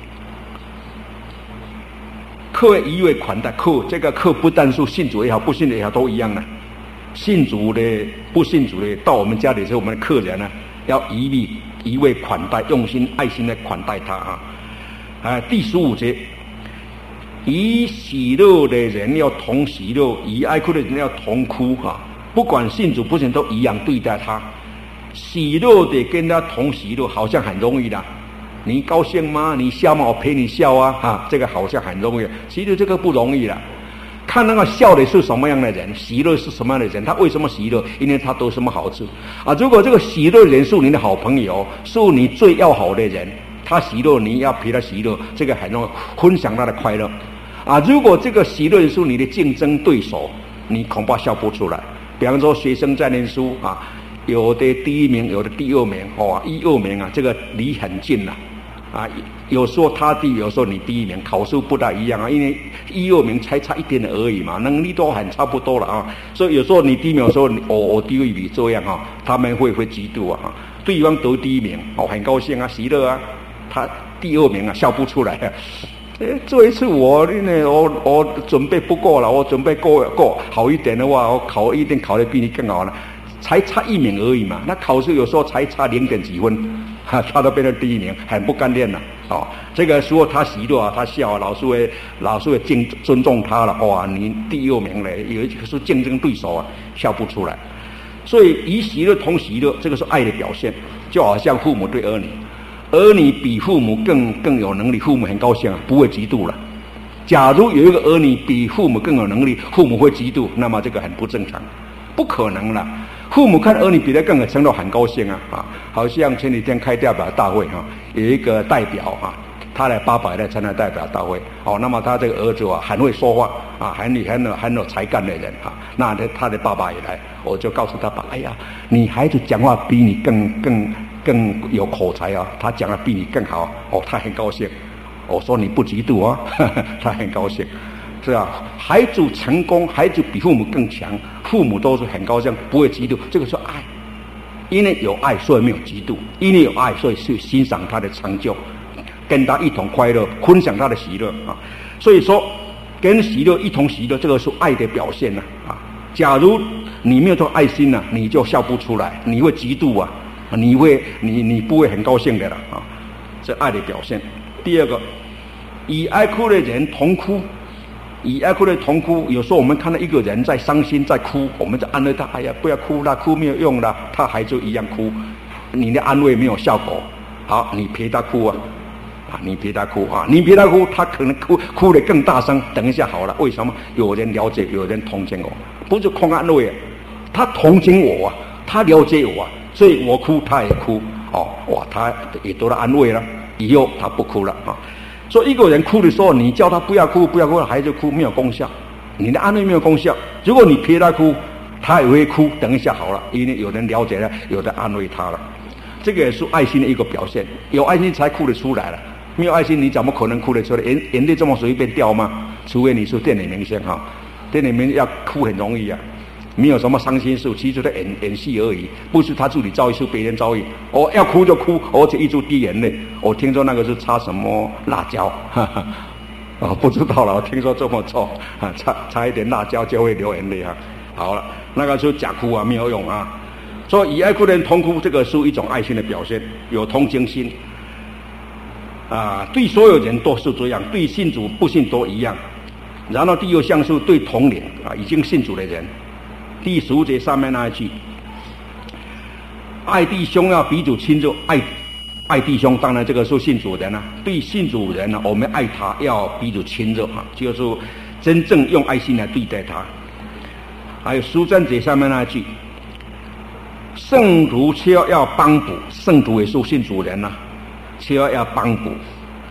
客一味款待，客这个客不但是信主也好，不信的也好，都一样的。信主的、不信主的，到我们家里是我们的客人呢，要一味一味款待，用心爱心的款待他啊。啊，第十五节，以喜乐的人要同喜乐，以哀哭的人要同哭啊。不管信主不信，都一样对待他。喜乐的跟他同喜乐，好像很容易的。你高兴吗？你笑吗？我陪你笑啊！啊，这个好像很容易，其实这个不容易了。看那个笑的是什么样的人，喜乐是什么样的人，他为什么喜乐？因为他得什么好处啊？如果这个喜乐人是你的好朋友，是你最要好的人，他喜乐，你要陪他喜乐，这个很容易分享他的快乐啊。如果这个喜乐人是你的竞争对手，你恐怕笑不出来。比方说学生在念书啊，有的第一名，有的第二名，哦，一二名啊，这个离很近了。啊，有时候他第一，有时候你第一名，考试不大一样啊，因为一二名才差一点而已嘛，能力都很差不多了啊，所以有时候你第一名的时候，我我第二名这样啊，他们会会嫉妒啊，对方得第一名，哦，很高兴啊，喜乐啊，他第二名啊，笑不出来啊。哎，这一次我呢，我我准备不够了，我准备够够好一点的话，我考一定考得比你更好了，才差一名而已嘛，那考试有时候才差零点几分。哈，他都变成第一名，很不干练了。哦，这个时候他喜乐啊，他笑啊，老师会老师会敬尊重他了。哇，你第二名嘞，有一个是竞争对手啊，笑不出来。所以以喜乐同喜乐，这个是爱的表现，就好像父母对儿女，儿女比父母更更有能力，父母很高兴啊，不会嫉妒了。假如有一个儿女比父母更有能力，父母会嫉妒，那么这个很不正常，不可能了。父母看儿女比他更有成就，很高兴啊！啊，好像前几天开代表大会哈、啊，有一个代表啊，他的爸爸也来参加代表大会。哦，那么他这个儿子啊，很会说话啊，很很有很有才干的人啊。那他他的爸爸也来，我就告诉他爸，哎呀，你孩子讲话比你更更更有口才啊，他讲的比你更好。哦，他很高兴。我说你不嫉妒啊，呵呵，他很高兴。是啊，孩子成功，孩子比父母更强，父母都是很高兴，不会嫉妒，这个是爱。因为有爱，所以没有嫉妒；因为有爱，所以去欣赏他的成就，跟他一同快乐，分享他的喜乐啊。所以说，跟喜乐一同喜乐，这个是爱的表现呐啊。假如你没有这个爱心呢、啊，你就笑不出来，你会嫉妒啊，你会你你不会很高兴的了啊。这爱的表现。第二个，以爱哭的人同哭。以爱哭的同哭，有时候我们看到一个人在伤心在哭，我们就安慰他，哎呀，不要哭了，哭没有用了，他还是一样哭，你的安慰没有效果。好，你陪他哭啊，啊，你陪他哭啊，你陪他哭，他可能哭哭得更大声。等一下好了，为什么？有人了解，有人同情我，不是空安慰啊，他同情我啊，他了解我啊，所以我哭他也哭，哦，哇，他也得到安慰了，以后他不哭了啊。所以一个人哭的时候，你叫他不要哭，不要哭，孩子哭没有功效，你的安慰没有功效。如果你陪他哭，他也会哭。等一下好了，因为有人了解了，有人安慰他了，这个也是爱心的一个表现。有爱心才哭得出来了，没有爱心你怎么可能哭得出来？眼眼泪这么随便掉吗？除非你是电影明星哈，电影明星要哭很容易啊。没有什么伤心事，其实在演演戏而已，不是他自己遭遇，是别人遭遇。哦，要哭就哭，而且一直滴眼泪。我听说那个是擦什么辣椒，哈哈，哦，不知道了。我听说这么做，啊，擦擦一点辣椒就会流眼泪啊。好了，那个是假哭啊，没有用啊。所以以爱哭的人同哭，这个是一种爱心的表现，有同情心。啊，对所有人都是这样，对信主不信都一样。然后第二项是对同龄啊，已经信主的人。第十五节上面那一句，爱弟兄要彼此亲热，爱爱弟兄，当然这个是信主人啊，对信主人呢、啊，我们爱他要彼此亲热啊，就是真正用爱心来对待他。还有十三节上面那一句，圣徒却要要帮补，圣徒也是信主人呐、啊，却要要帮补。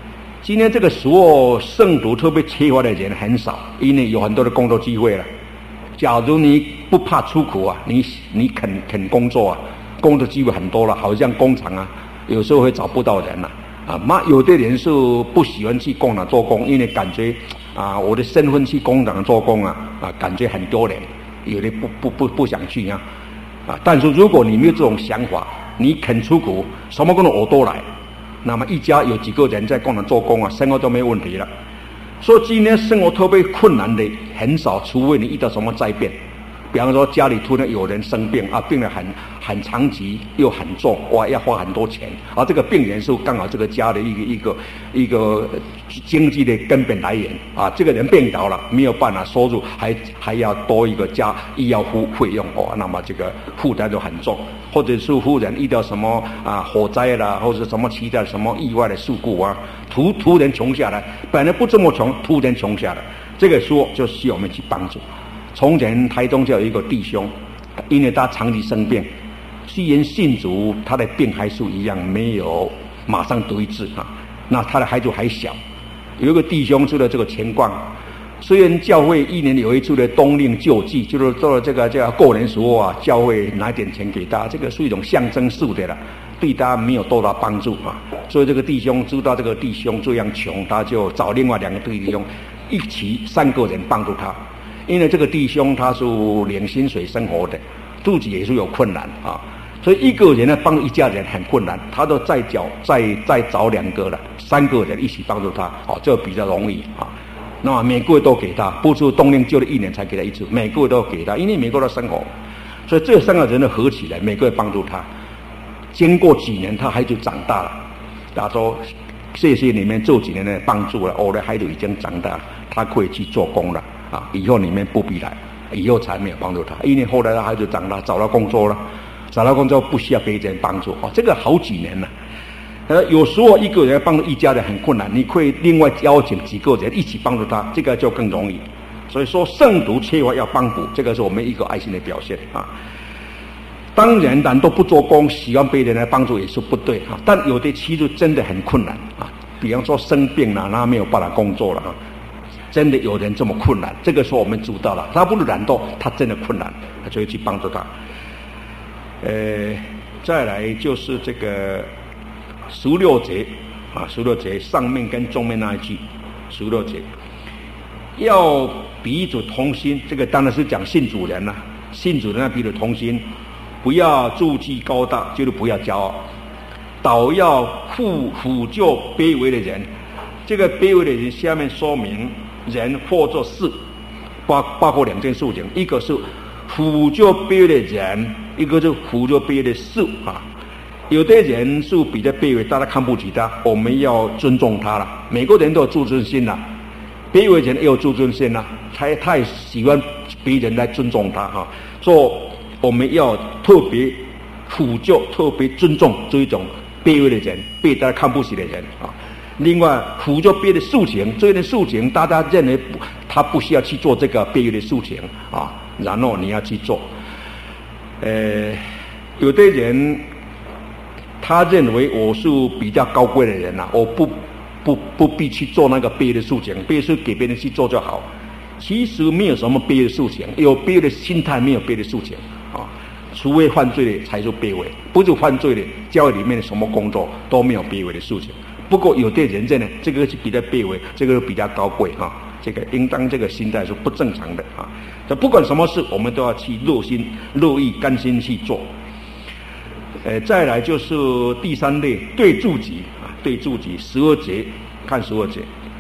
今天这个时候，圣徒特别缺乏的人很少，因为有很多的工作机会了。假如你不怕出苦啊，你你肯肯工作啊，工作机会很多了，好像工厂啊，有时候会找不到人了啊。嘛，有的人是不喜欢去工厂做工，因为感觉啊，我的身份去工厂做工啊啊，感觉很丢脸，有的不不不不想去啊啊。但是如果你没有这种想法，你肯出苦，什么工作我都来，那么一家有几个人在工厂做工啊，生活都没有问题了。所以今天生活特别困难的很少，除非你遇到什么灾变，比方说家里突然有人生病啊，病得很很长期又很重，哇，要花很多钱，而、啊、这个病源是刚好这个家的一个一个一个经济的根本来源啊，这个人病倒了，没有办法收入，还还要多一个加医药费费用哦，那么这个负担就很重。或者是忽然遇到什么啊火灾啦，或者什么其他什么意外的事故啊，突突然穷下来，本来不这么穷，突然穷下来，这个时候就需要我们去帮助。从前台中就有一个弟兄，因为他长期生病，虽然信主，他的病还是一样没有马上得医治啊。那他的孩子还小，有一个弟兄出了这个情况。虽然教会一年有一次的冬令救济，就是做了这个叫过年时候啊，教会拿点钱给他，这个是一种象征式的了，对他没有多大帮助啊。所以这个弟兄知道这个弟兄这样穷，他就找另外两个弟兄一起三个人帮助他。因为这个弟兄他是领薪水生活的，自己也是有困难啊，所以一个人呢帮一家人很困难，他都再找再再找两个了，三个人一起帮助他，哦，这比较容易啊。那么每个月都给他，不是冬令救了一年才给他一次，每个月都给他，因为每个月都生活，所以这三个人呢合起来，每个月帮助他。经过几年，他孩子长大了，他说谢谢你们这几年的帮助了，我的孩子已经长大，他可以去做工了啊，以后你们不必来，以后才没有帮助他，因为后来他孩子长大，找到工作了，找到工作不需要别人帮助哦，这个好几年了。呃，有时候一个人帮助一家人很困难，你可以另外邀请几个人一起帮助他，这个就更容易。所以说，圣徒缺乏要帮补，这个是我们一个爱心的表现啊。当然，人都不做工，喜欢别人来帮助也是不对啊。但有的其实真的很困难啊，比方说生病了，他没有办法工作了啊，真的有人这么困难，这个时候我们知道了，他不是懒惰，他真的困难，他就会去帮助他。呃，再来就是这个。十六节啊，十六节上面跟中面那一句，十六节要彼此同心，这个当然是讲信主人了、啊，信主人要彼此同心，不要自己高大，就是不要骄傲，倒要扶扶救卑微的人。这个卑微的人下面说明人或者事，包包括两件事情，一个是扶救卑微的人，一个是扶救卑微的事啊。有的人是比较卑微，大家看不起他，我们要尊重他了。每个人都有自尊心了，卑微人也有自尊心了，他太喜欢别人来尊重他哈，所以我们要特别辅救、特别尊重这一种卑微的人，被大家看不起的人啊。另外，辅救别的事情，这些事情大家认为他不需要去做这个卑微的事情啊，然后你要去做。呃，有的人。他认为我是比较高贵的人呐、啊，我不不不必去做那个卑微的事情，卑微是给别人去做就好。其实没有什么卑微的事情，有卑微的心态，没有卑微的事情啊。除非犯罪的才是卑微，不是犯罪的，教会里面的什么工作都没有卑微的事情。不过有的人真的这个是比较卑微，这个比较高贵啊，这个应当这个心态是不正常的啊。这不管什么事，我们都要去热心、乐意、甘心去做。呃，再来就是第三类，对自己啊，对自己十二节，看十二节，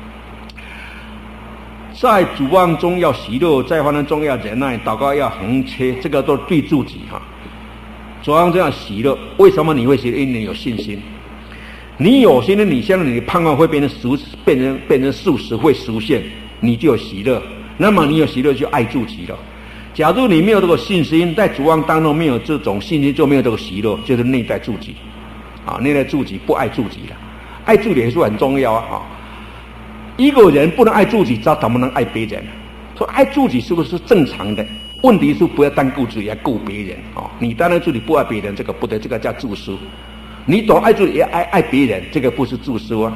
在主望中要喜乐，在患难中要忍耐，祷告要恒切，这个都对自己哈。主望中要喜乐，为什么你会喜乐？因为你有信心，你有信心，你相信你的盼望会变成实，变成变成事实会实现，你就有喜乐。那么你有喜乐，就爱自己了。假如你没有这个信心，在主望当中没有这种信心，就没有这个喜乐，就是内在自己，啊，内在自己不爱自己了，爱自己也是很重要啊。啊一个人不能爱自己，他怎么能爱别人？说爱自己是不是正常的？问题是不要单顾自己，要顾别人啊。你当然自己不爱别人，这个不对，这个叫自私。你懂爱自己，也爱爱别人，这个不是自私啊。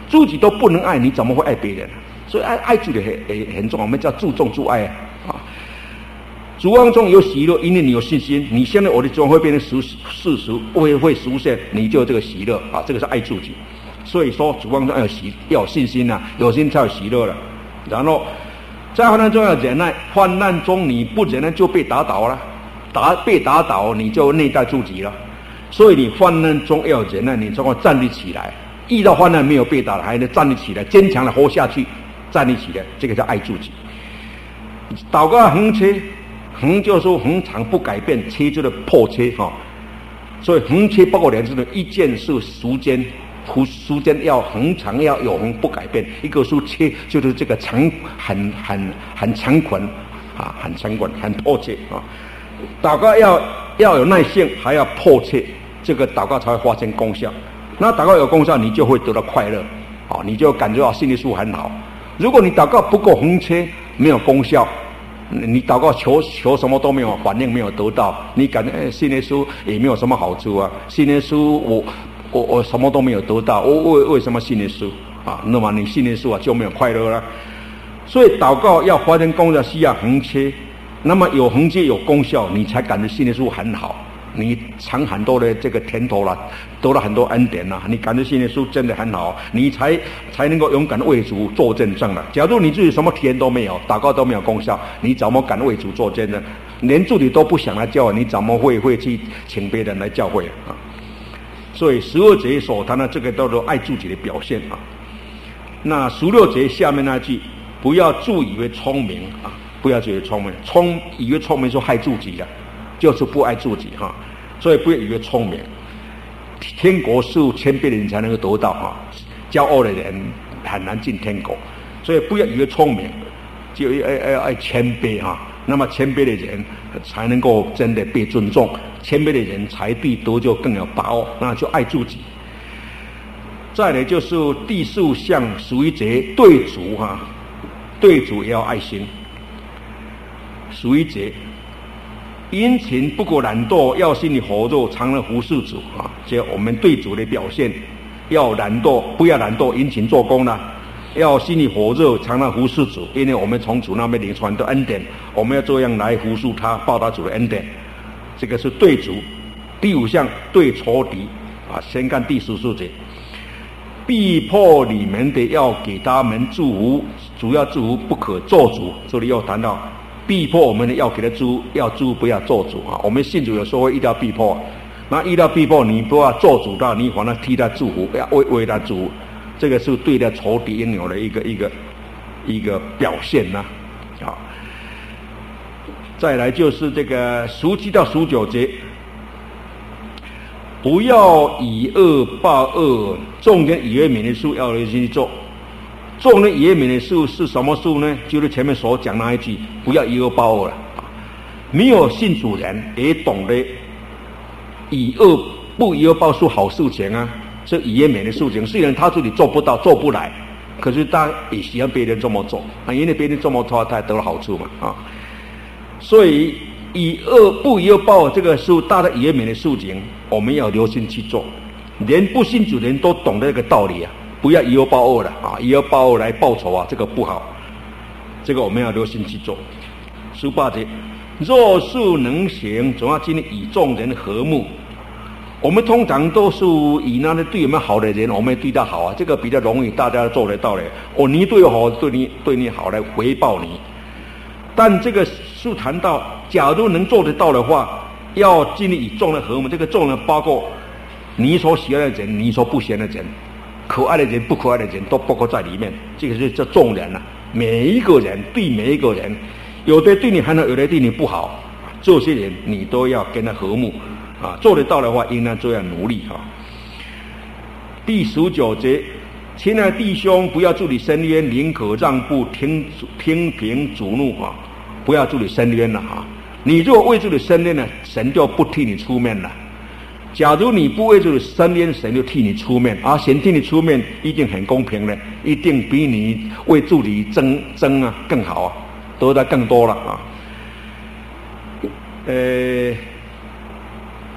自己都不能爱，你怎么会爱别人？所以爱爱自己很很很重要，我们叫注重自爱啊。主望中有喜乐，因为你有信心。你现在我的主望会变成事事实，会会实现，你就有这个喜乐啊，这个是爱自己。所以说主望中要喜要有信心呐、啊，有心才有喜乐了。然后在患难中要忍耐，患难中你不忍耐就被打倒了，打被打倒你就内在自己了。所以你患难中要忍耐，你才会站立起来。遇到患难没有被打了，还能站立起来，坚强的活下去，站立起来，这个叫爱自己。祷告横切。横就是说横长不改变，切就是破切哈、哦，所以横切包括两字的，一件是时间，时间要横长要有横不改变，一个是切就是这个长很很很长捆啊，很长捆很破切啊。祷告要要有耐性，还要破切，这个祷告才会发生功效。那祷告有功效，你就会得到快乐啊，你就感觉到心理素很好。如果你祷告不够横切，没有功效。你祷告求求什么都没有反应，没有得到，你感觉哎，信耶稣也没有什么好处啊！信耶稣，我我我什么都没有得到，我为为什么信耶稣啊？那么你信耶稣啊就没有快乐了。所以祷告要发生功效，需要横切，那么有横切有功效，你才感觉信耶稣很好，你尝很多的这个甜头了，得了很多恩典了，你感觉信耶稣真的很好，你才才能够勇敢为主做见证了。假如你自己什么体验都没有，祷告都没有功效，你怎么敢为主做见证？连自己都不想来教会，你怎么会会去请别人来教会啊？所以十二节所谈的这个叫做爱自己的表现啊。那十六节下面那句，不要自以为聪明啊，不要自以为聪明，聪以为聪明就害自己了。就是不爱自己哈，所以不要以为聪明。天国是谦卑的人才能够得到哈，骄傲的人很难进天国，所以不要以为聪明，就要要要谦卑哈。那么谦卑的人才能够真的被尊重，谦卑的人才对得救更有把握，那就爱自己。再来就是第四项属于节对主哈，对主也要爱心，属于节。殷勤不可懒惰，要心里火热，常能服侍主啊！这我们对主的表现，要懒惰，不要懒惰，殷勤做工了；要心里火热，常能服侍主，因为我们从主那边领传的恩典，我们要这样来服侍他，报答主的恩典。这个是对主。第五项对仇敌啊，先看第十四节，逼迫你们的要给他们祝福，主要祝福不可做主。这里又谈到。逼迫我们的要给他祝，要祝不要做主啊！我们信主有时候会遇到逼迫，那遇到逼迫，你不要做主到，你反而替他祝福，要为为他祝福，这个是对待仇敌应有的一个一个一个表现呐、啊。啊，再来就是这个十七到十九节，不要以恶报恶，众人以为免的事要留心去做。众人以为免的事是什么事呢？就是前面所讲那一句，不要以恶报恶了。没有信主人也懂得以恶不以恶报是好事情啊，是以为免的事情。虽然他自己做不到、做不来，可是他也希望别人这么做啊，因为别人这么做，他得了好处嘛啊。所以以恶不以恶报这个是大家以为免的事情，我们要留心去做。连不信主人都懂得这个道理啊。不要以恶报恶了啊！以恶报恶来报仇啊，这个不好。这个我们要留心去做。十八节，若是能行，总要尽力与众人和睦。我们通常都是以那些对我们好的人，我们对他好啊，这个比较容易，大家做得到的。哦，你对我好，对你对你好来回报你。但这个是谈到，假如能做得到的话，要尽力与众人和睦。这个众人包括你所喜爱的人，你所不喜爱的人。可爱的人不可爱的人都包括在里面，这个是叫众人啊。每一个人对每一个人，有的对你很好，有的对你不好，这些人你都要跟他和睦啊。做得到的话，应当这样努力哈、啊。第十九节，亲爱的弟兄，不要助理伸冤，宁可让步，听听凭主怒啊！不要助理伸冤了啊！你如果为助理伸冤呢，神就不替你出面了。假如你不为这个伸冤，神就替你出面啊！神替你出面，一定很公平的，一定比你为助理争争啊更好啊，得到更多了啊。呃，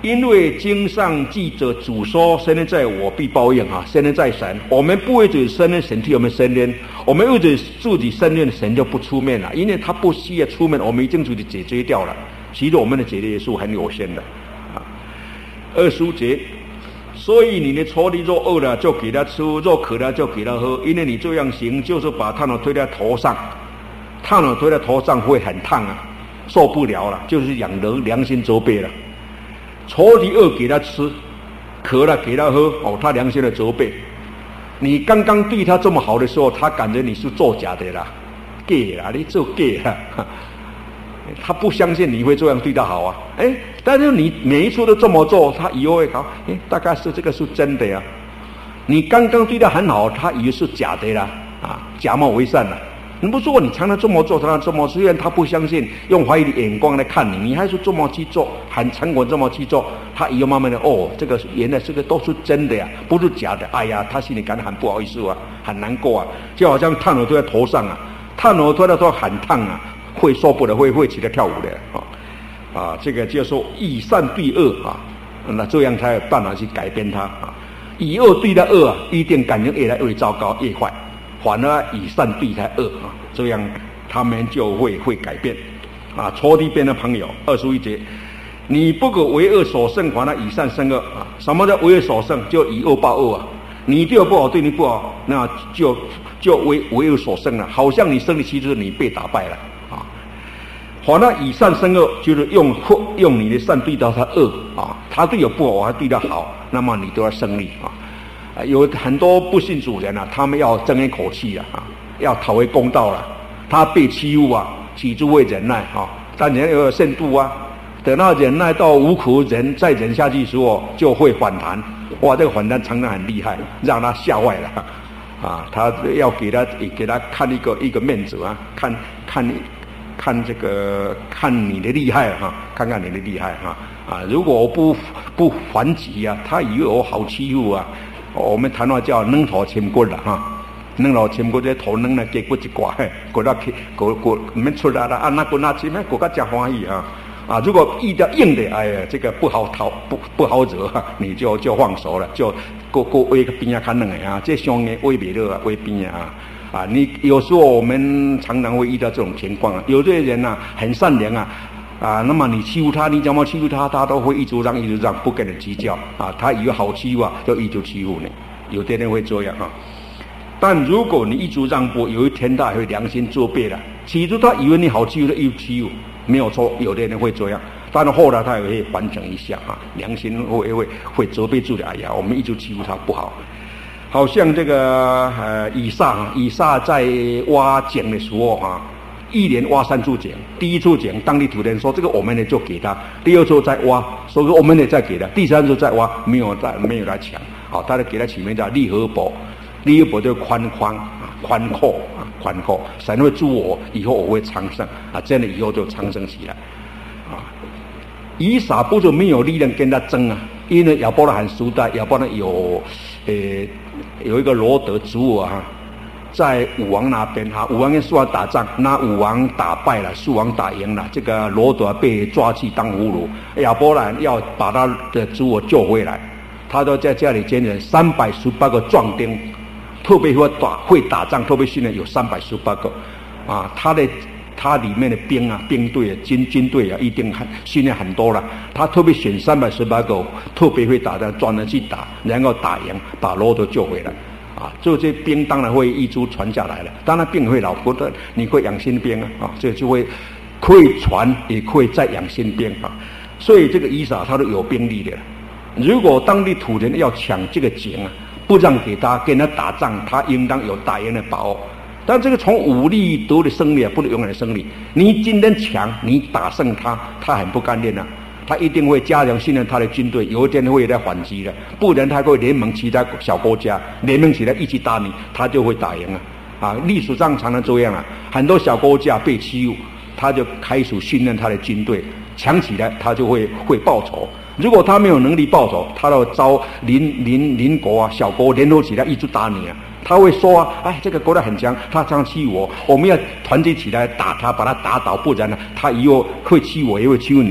因为经上记着主说：“生人在我，必报应啊！生人在神，我们不为主生人，神替我们生人；我们为主自己生人，神就不出面了，因为他不需要出面，我们已经自己解决掉了。其实我们的解决也是很有限的啊。”二十五节，所以你的仇敌若饿了，就给他吃；若渴了，就给他喝。因为你这样行，就是把炭火推在头上，炭火推在头上会很烫啊，受不了了，就是养人良心责备了。仇敌饿给他吃，渴了给他喝，哦，他良心的责备。你刚刚对他这么好的时候，他感觉你是作假的啦，假啦，你做假啦，他不相信你会这样对他好啊。哎，但是你每一次都这么做，他以后会搞，哎，大概是这个是真的呀。你刚刚对他很好，他以为是假的啦，啊，假冒为善了。你不说你常常这么做，常常这么，虽然他不相信，用怀疑的眼光来看你，你还是这么去做，很诚恳这么去做，他以后慢慢的，哦，这个原来这个都是真的呀，不是假的。哎呀，他心里感到很不好意思啊，很难过啊，就好像炭火都在头上啊，炭火推到头很烫啊，会受不了，会会起来跳舞的啊啊，这个就说以善对恶啊，那这样才有办法去改变他啊。以恶对待恶啊，一定感觉越来越糟糕，越坏。反而以善对待恶啊，这样他们就会会改变啊。仇敌变成朋友。二十一节，你不可为恶所胜，反而以善胜恶啊。什么叫为恶所胜？就以恶报恶啊。你对我不好，对你不好，那就就为为恶所胜了。好像你胜利，其实你被打败了啊。反而以善胜恶，就是用用你的善对待他恶啊。他对我不好，我还对他好，那么你都要胜利啊。有很多不信主人啊，他们要争一口气啊，要讨回公道了。他被欺负啊，起初会忍耐啊，但人要有限度啊。等到忍耐到无可忍，再忍下去的时候，就会反弹。哇，这个反弹常常很厉害，让他吓坏了啊！他要给他给他看一个一个面子啊，看看看这个看你的厉害哈、啊，看看你的厉害哈啊！如果我不不还击啊，他以为我好欺负啊。我们谈话叫扔头千骨了哈，扔头千骨这头扔了结骨一挂，骨到去骨骨没出来了啊，那骨那前面骨个真欢喜啊啊！如果遇到硬的，哎呀，这个不好讨不不好惹，你就就放手了，就过过围个边啊看冷啊，这凶的围别了围边啊啊！你有时候我们常常会遇到这种情况啊，有些人啊很善良啊。啊，那么你欺负他，你怎么欺负他，他都会一直让一直让，不跟你计较啊。他以为好欺负啊，就一直欺负你。有的人会这样啊。但如果你一直让步，有一天他会良心作弊了。起初他以为你好欺负，又欺负，没有错。有的人会这样，但是后来他也会反省一下啊，良心会会会责备自己。哎呀，我们一直欺负他不好。好像这个呃以撒，以撒在挖井的时候啊。一连挖三处井，第一处井当地土人说这个我们呢就给他，第二处再挖，所以我们呢再给他，第三处再挖，没有再没有来抢，好，他就给他起名叫利和伯，利和伯就宽宽啊，宽阔啊，宽阔，神会助我，以后我会昌盛啊，这样的以后就昌盛起来啊。以撒不是没有力量跟他争啊，因为亚伯拉罕时代，亚伯拉罕有呃有一个罗德族啊。在武王那边哈，武王跟苏王打仗，那武王打败了，苏王打赢了，这个罗德被抓去当俘虏，亚伯兰要把他的族我救回来，他都在家里兼任三百十八个壮丁，特别会打会打仗，特别训练有三百十八个，啊，他的他里面的兵啊，兵队啊，军军队啊，一定很训练很多了，他特别选三百十八个特别会打的，专门去打，然后打赢，把罗德救回来。啊，这些兵当然会一直传下来了。当然兵会老，不但你会养新兵啊，啊，这就会可以传，也可以再养新兵啊。所以这个以撒他都有兵力的。如果当地土人要抢这个井啊，不让给他，跟他打仗，他应当有打赢的把握。但这个从武力得的胜利啊，不能永远的胜利。你今天强，你打胜他，他很不甘愿啊。他一定会加强训练他的军队，有一天会来反击的，不然他会联盟其他小国家联盟起来一起打你，他就会打赢啊！啊，历史上常常这样啊，很多小国家被欺负，他就开始训练他的军队，强起来他就会会报仇。如果他没有能力报仇，他要招邻邻邻国啊、小国联合起来一直打你啊。他会说啊，哎，这个国家很强，他这样欺负我，我们要团结起来打他，把他打倒，不然呢，他以后会欺负我，也会欺负你哦。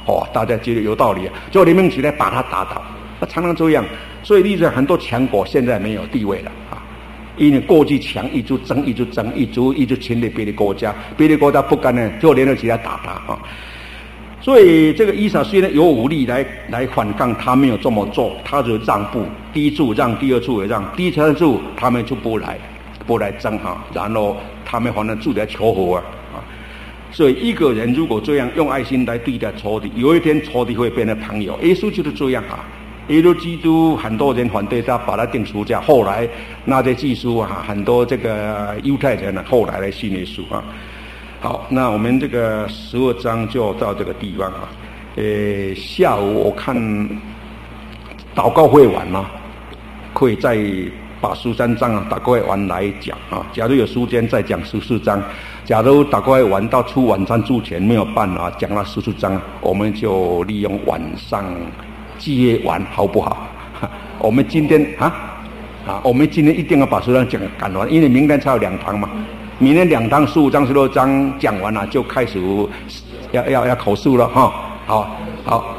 哦，大家觉得有道理啊，就联盟起来把他打倒，他常常这样。所以，例如很多强国现在没有地位了啊，因为过去强一直争，一直争，一直一直侵略别的国家，别的国家不干呢，就联合起来打他啊。所以，这个以撒虽然有武力来来反抗，他没有这么做，他就让步，第一处让，第二处也让，第三处他们就不来，不来争哈，然后他们反正住来求和啊啊。所以，一个人如果这样用爱心来对待仇敌，有一天仇敌会变成朋友。耶稣就是这样啊。耶稣基督很多人反对他，把他钉十字架。后来那些技术啊，很多这个犹太人呢，后来来信耶稣啊。好，那我们这个十二章就到这个地方啊。呃，下午我看祷告会完嘛，可以再把十三章啊祷告会完来讲啊。假如有时间再讲十四章。假如祷告会完到出晚餐之前没有办法讲到十四章，我们就利用晚上接完好不好？我们今天啊啊，我们今天一定要把十章讲赶完，因为明天才有两堂嘛。明天两堂十五章、十六章讲完了，就开始要要要口述了哈。好，好。